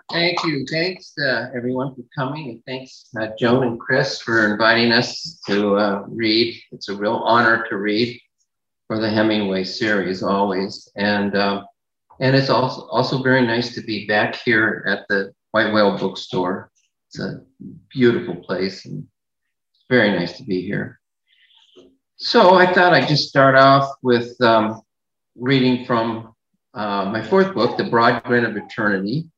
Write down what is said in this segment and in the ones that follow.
Thank you. Thanks everyone for coming, and thanks Joan and Chris for inviting us to read. It's a real honor to read for the Hemingway series always, and it's also very nice to be back here at the White Whale Bookstore. It's a beautiful place, and it's very nice to be here. So I thought I'd just start off with reading from my fourth book, The Broad Grin of Eternity.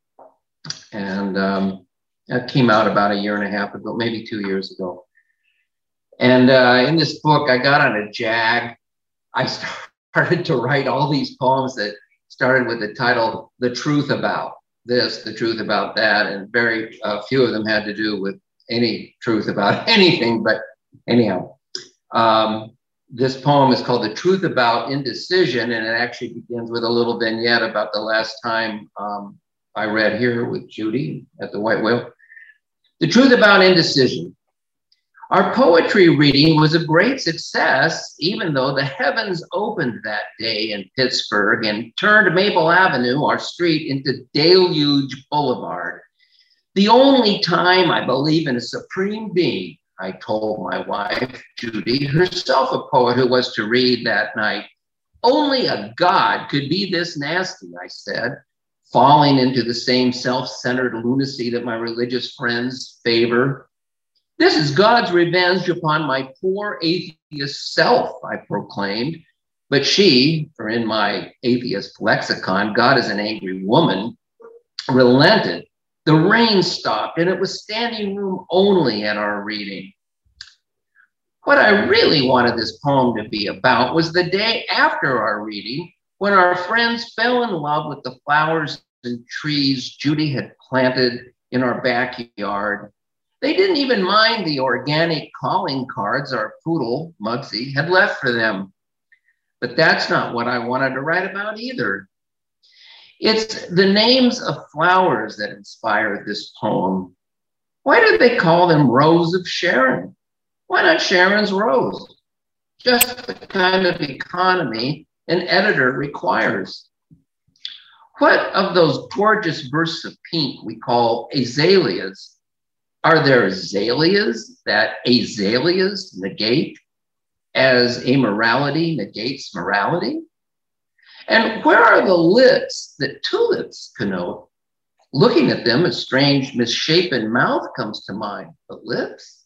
And that came out about a year and a half ago, maybe 2 years ago. And in this book, I got on a jag. I started to write all these poems that started with the title, The Truth About This, The Truth About That, and very few of them had to do with any truth about anything. But anyhow, this poem is called The Truth About Indecision, and it actually begins with a little vignette about the last time I read here with Judy at the White Whale. The Truth About Indecision. Our poetry reading was a great success, even though the heavens opened that day in Pittsburgh and turned Maple Avenue, our street, into Deluge Boulevard. The only time I believe in a supreme being, I told my wife, Judy, herself a poet who was to read that night. Only a God could be this nasty, I said, falling into the same self-centered lunacy that my religious friends favor. This is God's revenge upon my poor atheist self, I proclaimed. But she, for in my atheist lexicon, God is an angry woman, relented. The rain stopped, and it was standing room only at our reading. What I really wanted this poem to be about was the day after our reading, when our friends fell in love with the flowers and trees Judy had planted in our backyard. They didn't even mind the organic calling cards our poodle, Muggsy, had left for them. But that's not what I wanted to write about either. It's the names of flowers that inspired this poem. Why did they call them Rose of Sharon? Why not Sharon's Rose? Just the kind of economy an editor requires. What of those gorgeous bursts of pink we call azaleas? Are there azaleas that azaleas negate, as amorality negates morality? And where are the lips that tulips connote? Looking at them, a strange misshapen mouth comes to mind, but lips?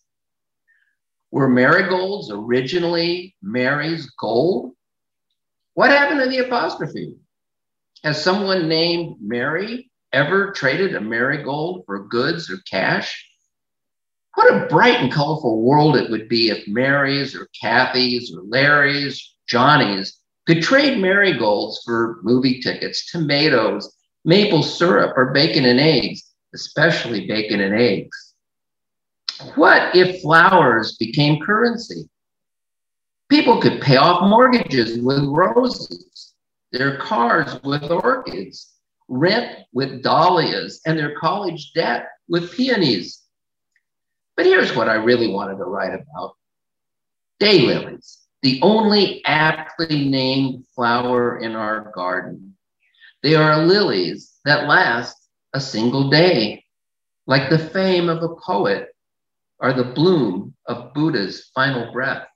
Were marigolds originally Mary's gold? What happened to the apostrophe? Has someone named Mary ever traded a marigold for goods or cash? What a bright and colorful world it would be if Marys or Kathys or Larrys, Johnnies could trade marigolds for movie tickets, tomatoes, maple syrup, or bacon and eggs, especially bacon and eggs. What if flowers became currency? People could pay off mortgages with roses, their cars with orchids, rent with dahlias, and their college debt with peonies. But here's what I really wanted to write about. Daylilies, the only aptly named flower in our garden. They are lilies that last a single day, like the fame of a poet or the bloom of Buddha's final breath.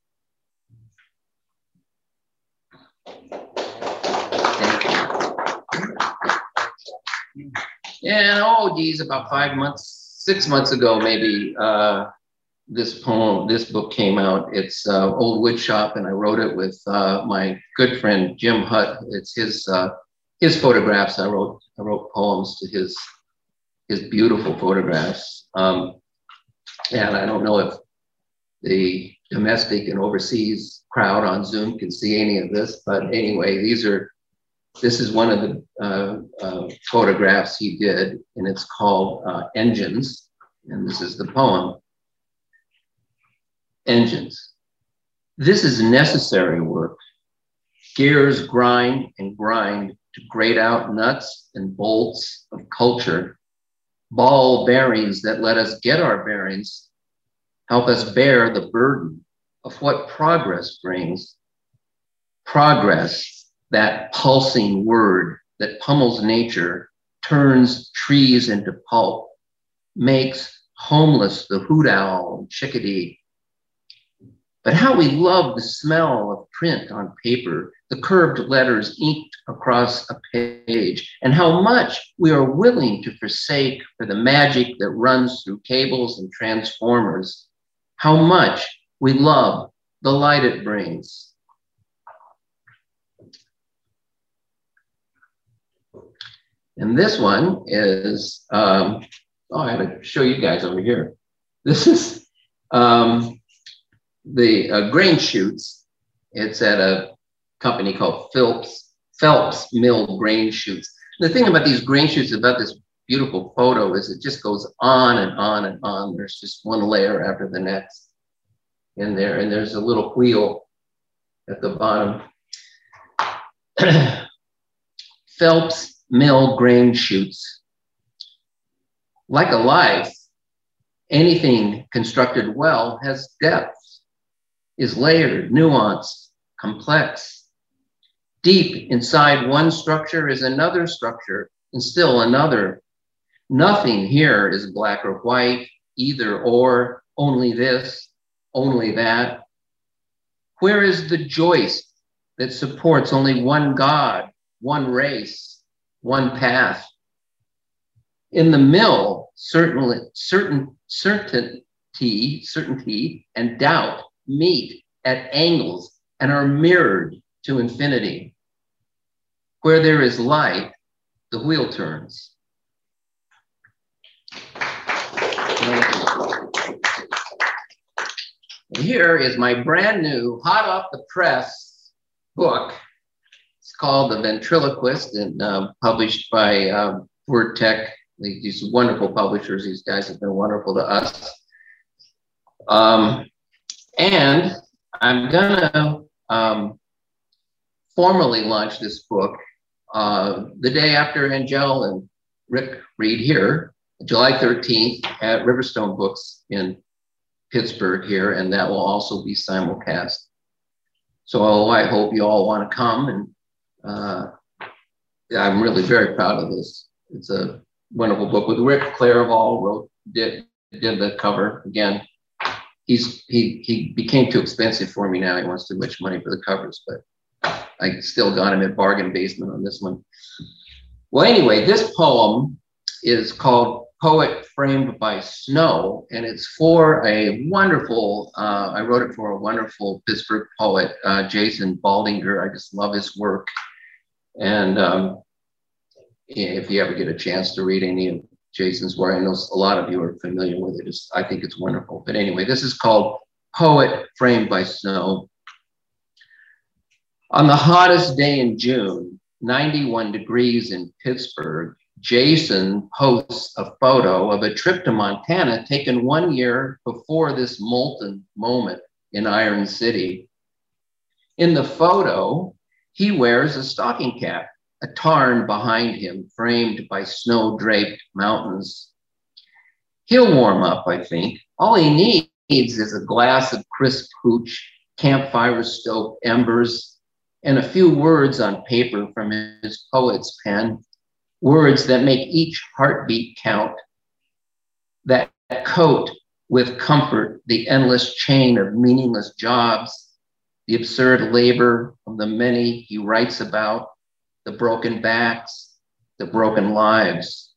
And oh geez, about 6 months ago, maybe, this book came out. It's Old Woodshop, and I wrote it with my good friend Jim Hutt. It's his photographs. I wrote poems to his beautiful photographs. And I don't know if the domestic and overseas crowd on Zoom can see any of this, but anyway, this is one of the photographs he did, and it's called Engines, and this is the poem. Engines. This is necessary work. Gears grind and grind to grate out nuts and bolts of culture. Ball bearings that let us get our bearings, help us bear the burden of what progress brings. Progress, that pulsing word that pummels nature, turns trees into pulp, makes homeless the hoot owl and chickadee. But how we love the smell of print on paper, the curved letters inked across a page, and how much we are willing to forsake for the magic that runs through cables and transformers, how much we love the light it brings. And this one is, I had to show you guys over here. This is the grain chutes. It's at a company called Phelps Mill Grain Chutes. The thing about these grain chutes, about this beautiful photo, is it just goes on and on and on. There's just one layer after the next in there, and there's a little wheel at the bottom. Phelps Mill Grain Chutes. Like a life, anything constructed well has depth, is layered, nuanced, complex. Deep inside one structure is another structure, and still another. Nothing here is black or white, either or, only this, only that. Where is the joist that supports only one God, one race, one path? In the mill, certainty and doubt meet at angles and are mirrored to infinity. Where there is light, the wheel turns. And here is my brand new, hot off the press book. It's called The Ventriloquist and published by Word Tech. These wonderful publishers. These guys have been wonderful to us. And I'm gonna formally launch this book the day after Angel and Rick read here, July 13th at Riverstone Books in Pittsburgh here, and that will also be simulcast. So I hope you all want to come, and I'm really very proud of this. It's a wonderful book with Rick Clairval did the cover again. He became too expensive for me now. He wants too much money for the covers, but I still got him at bargain basement on this one. Well, anyway, this poem is called Poet Framed by Snow, and it's for a wonderful, I wrote it for a wonderful Pittsburgh poet, Jason Baldinger. I just love his work. And if you ever get a chance to read any of Jason's work, I know a lot of you are familiar with it. I think it's wonderful. But anyway, this is called Poet Framed by Snow. On the hottest day in June, 91 degrees in Pittsburgh, Jason posts a photo of a trip to Montana taken 1 year before this molten moment in Iron City. In the photo, he wears a stocking cap, a tarn behind him framed by snow-draped mountains. He'll warm up, I think. All he needs is a glass of crisp hooch, campfire-stoked embers, and a few words on paper from his poet's pen, words that make each heartbeat count, that coat with comfort the endless chain of meaningless jobs, the absurd labor of the many he writes about, the broken backs, the broken lives.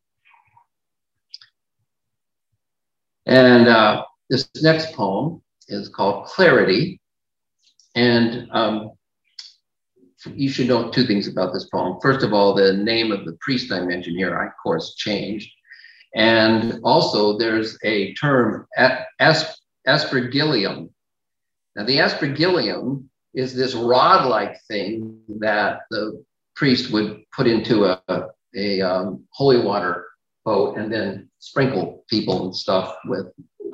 And this next poem is called Clarity. And you should know two things about this poem. First of all, the name of the priest I mentioned here, of course, changed. And also there's a term, aspergillium. Now the aspergillium is this rod-like thing that the priest would put into a holy water boat and then sprinkle people and stuff with.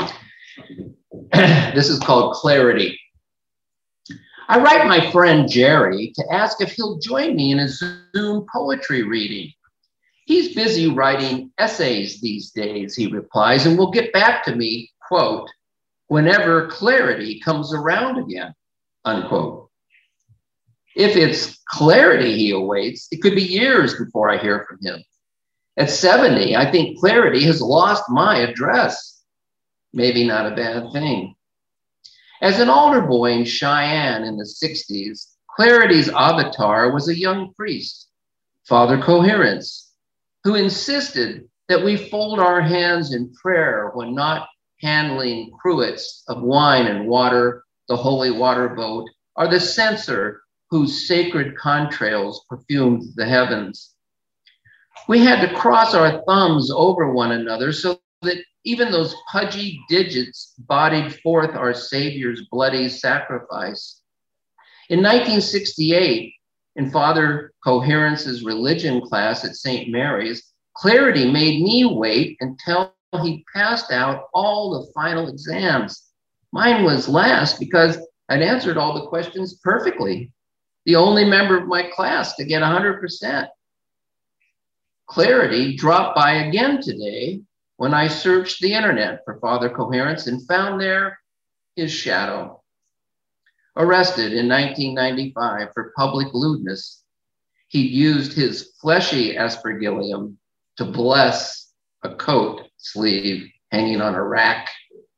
This is called Clarity. I write my friend Jerry to ask if he'll join me in a Zoom poetry reading. He's busy writing essays these days, he replies, and will get back to me, quote, whenever clarity comes around again, unquote. If it's clarity he awaits, it could be years before I hear from him. At 70, I think Clarity has lost my address. Maybe not a bad thing. As an altar boy in Cheyenne in the 60s, Clarity's avatar was a young priest, Father Coherence, who insisted that we fold our hands in prayer when not handling cruets of wine and water, the holy water boat, or the censer whose sacred contrails perfumed the heavens. We had to cross our thumbs over one another so that even those pudgy digits bodied forth our Savior's bloody sacrifice. In 1968, in Father Coherence's religion class at St. Mary's, Clarity made me wait until he passed out all the final exams. Mine was last because I'd answered all the questions perfectly, the only member of my class to get 100%. Clarity dropped by again today when I searched the internet for Father Coherence and found there his shadow. Arrested in 1995 for public lewdness, he'd used his fleshy aspergillium to bless a coat sleeve hanging on a rack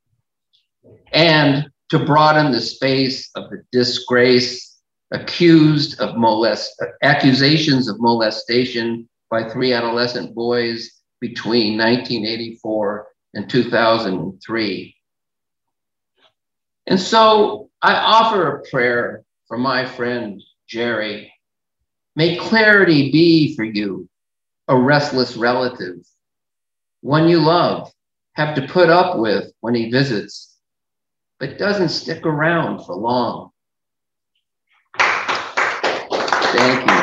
and to broaden the space of the disgrace, accused of accusations of molestation by 3 adolescent boys between 1984 and 2003. And so I offer a prayer for my friend Jerry. May Clarity be for you a restless relative, one you love, have to put up with when he visits, but doesn't stick around for long. Thank you.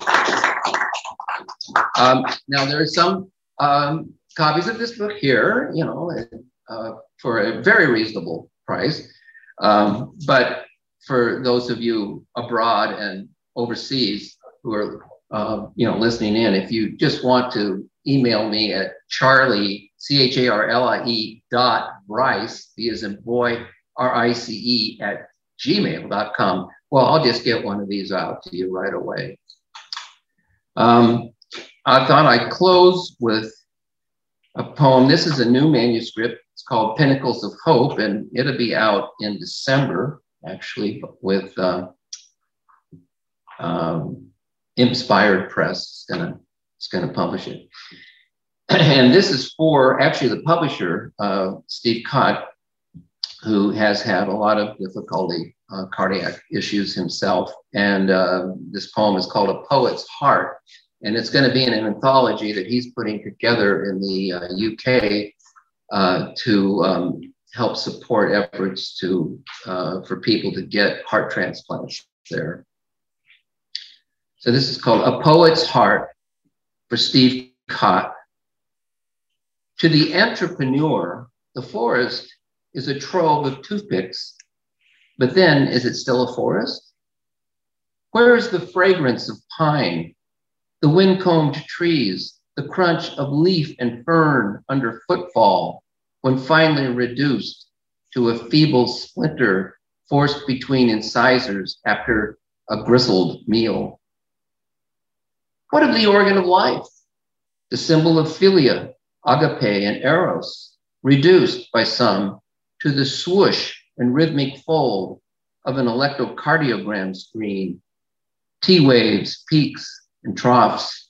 Now there are some copies of this book here, for a very reasonable price. But for those of you abroad and overseas who are, listening in, if you just want to email me at Charlie, CHARLIE .Rice, B as in boy, RICE @gmail.com. Well, I'll just get one of these out to you right away. I thought I'd close with a poem. This is a new manuscript. It's called Pinnacles of Hope, and it'll be out in December, actually, with Inspired Press. It's gonna publish it. And this is for actually the publisher, Steve Cott, who has had a lot of difficulty, cardiac issues himself. And this poem is called A Poet's Heart. And it's going to be in an anthology that he's putting together in the UK to help support efforts for people to get heart transplants there. So this is called A Poet's Heart for Steve Cott. To the entrepreneur, the forest is a trove of toothpicks, but then is it still a forest? Where is the fragrance of pine, the wind-combed trees, the crunch of leaf and fern under footfall, when finally reduced to a feeble splinter forced between incisors after a gristled meal? What of the organ of life, the symbol of philia, agape, and eros, reduced by some to the swoosh and rhythmic fold of an electrocardiogram screen, T-waves, peaks, and troughs?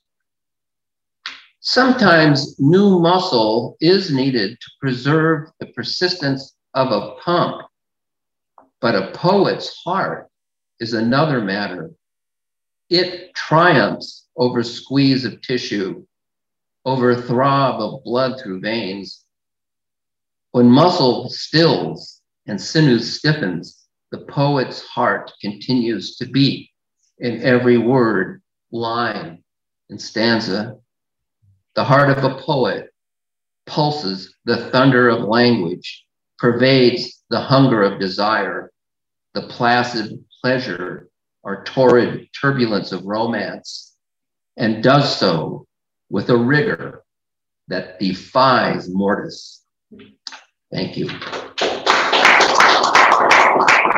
Sometimes new muscle is needed to preserve the persistence of a pump, but a poet's heart is another matter. It triumphs over squeeze of tissue, over a throb of blood through veins. When muscle stills and sinew stiffens, the poet's heart continues to beat in every word, line, and stanza. The heart of a poet pulses the thunder of language, pervades the hunger of desire, the placid pleasure or torrid turbulence of romance, and does so with a rigor that defies mortis. Thank you.